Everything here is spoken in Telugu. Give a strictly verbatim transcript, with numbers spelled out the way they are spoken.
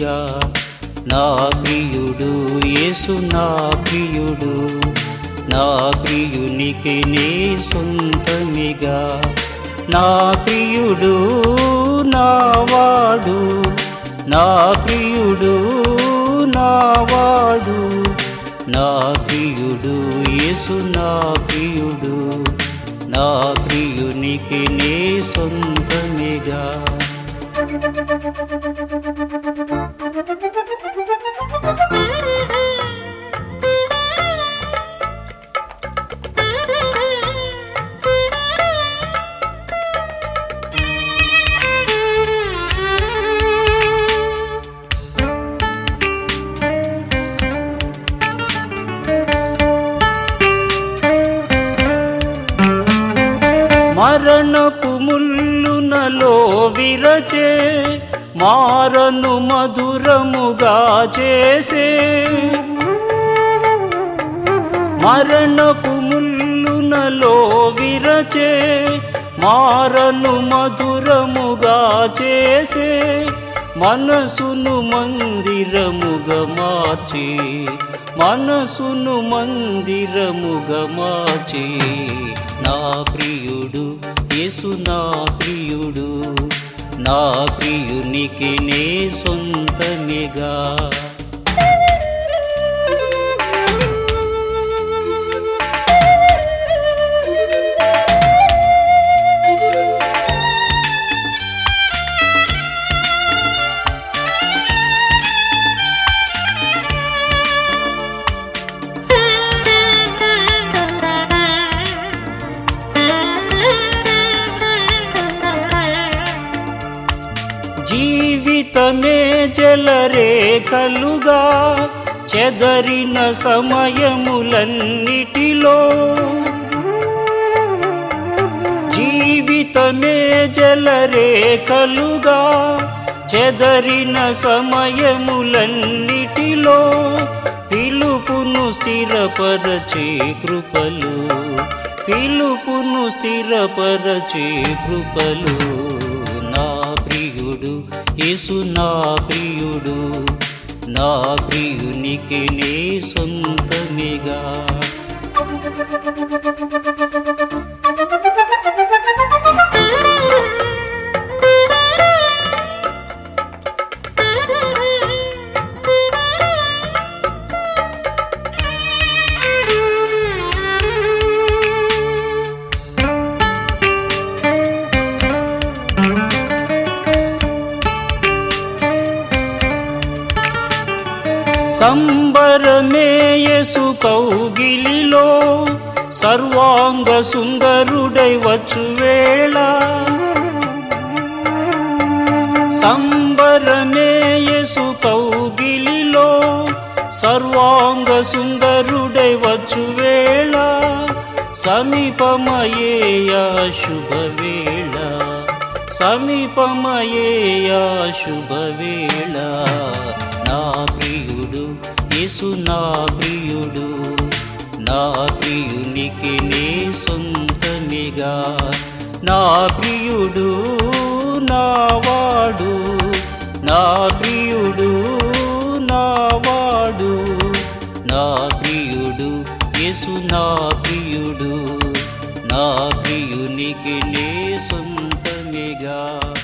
సొంతమిగా. నా ప్రియుడు యేసు నా ప్రియుడు, నా ప్రియునికి నే సొంతమిగా. నా ప్రియుడు నావాడు, నా ప్రియుడు నావాడు, నా ప్రియుడు యేసు నా ప్రియుడు, నా ప్రియునికి నే సొంతమిగా. మరణపు ముల్లునలో విరచే, మారను మధురముగా చేసే. మరణపు ముల్లునలో విరచే, మారను మధురముగా చేసే. మనసును మందిరముగా మార్చి, మనసును మందిరముగా మార్చి. నా ప్రియుడు యేసు నా ప్రియుడు, నా ప్రియునికి నే సొంతమిగా. జీవితమే జలరేఖలుగా చెదరిన సమయములన్నిటిలో, జీవితమే జలరేఖలుగా చెదరిన సమయములన్నిటిలో. పిలుపును స్థిరపరచే కృపలు, పిలుపును స్థిరపరచే కృపలు. నా ప్రియుడు యేసు నా ప్రియుడు, నా ప్రియునికి నే సొంతమిగా. సంబరమే యేసు కౌగిలిలో, సర్వాంగ సుందరుడై వచ్చు వేళ. సంబరమే యేసు కౌగిలిలో, సర్వాంగ సుందరుడై వచ్చు వేళ. సమీపమయేయా శుభవేళ, సమీపమయేయా శుభవేళ. నా ప్రియుడు యేసు నా ప్రియుడు, నా ప్రియునికి నే సొంతమిగా. నా ప్రియుడు నావాడు, నా ప్రియుడు నావాడు, నా ప్రియుడు యేసు నా ప్రియుడు, నా ప్రియునికి నే సొంతమిగా.